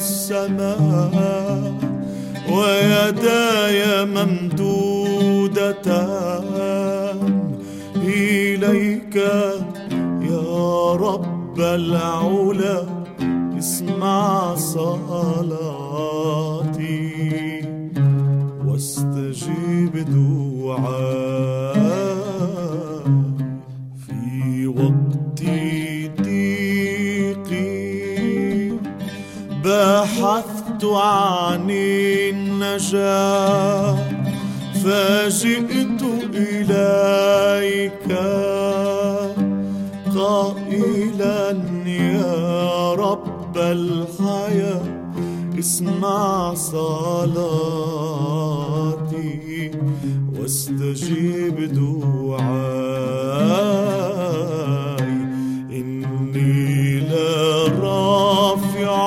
السماء ويداي ممدودتان إليك يا رب العلا. اسمع صلاتي واستجيب دعائي في وقت ضيقي. بحثت عن النجاة فجئت إليك قائلا يا رب الحياة. اسمع صلاتي واستجيب دعائي. إني لرافع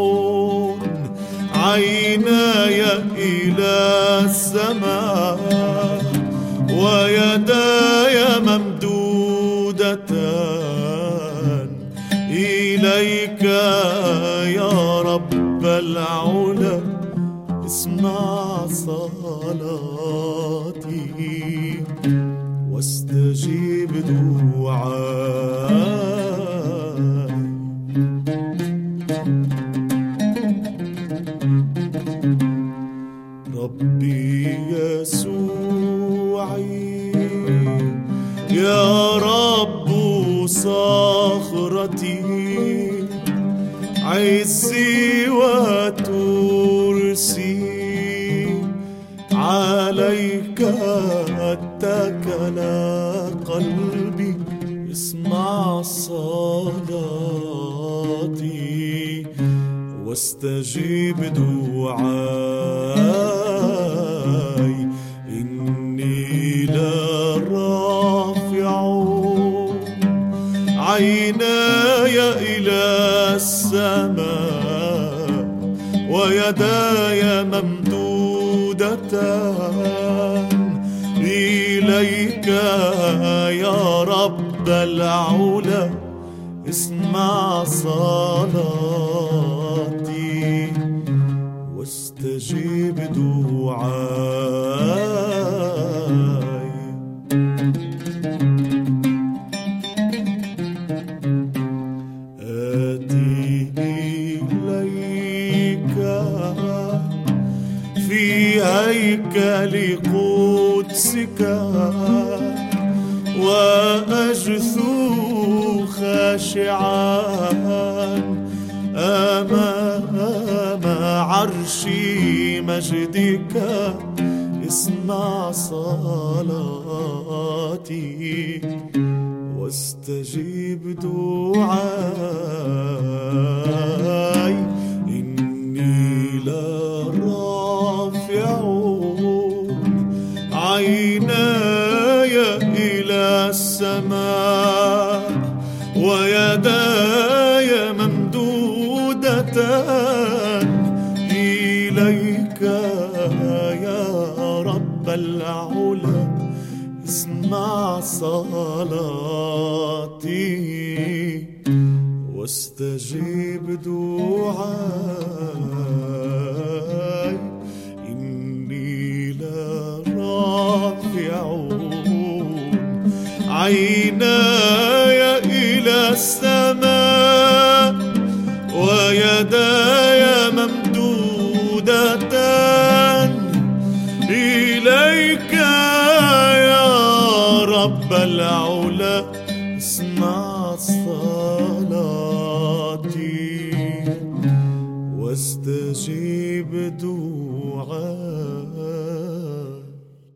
عيناي إلى السماء ويداي ممدودتان إليك يا رب العلا. اسمع صلاتي واستجيب دعائي. ربي يسوعي يا رب صخرتي عزي وترسي. عليك اتكل قلبي. اسمع صلاتي واستجيب دعائي. إني لرافع عيناي إلى السماء ويداي ممدودتان إليك يا رب العلا. اسمع صلاتي واستجيب دعائي. آتي إليك في هيكل قدسك وأجثو خاشعا أمام عرش مجدك. اسمع صلاتي واستجيب دعائي. إني لرافع عيناي إلى السماء ويداي ممدودتان إليك يا رب العلا. اسمع صلاتي واستجيب دعائي. إني لرافع عيناي إلى السماء ويداي ممدودتان إليك يا رب العلا. اسمع صلاتي واستجيب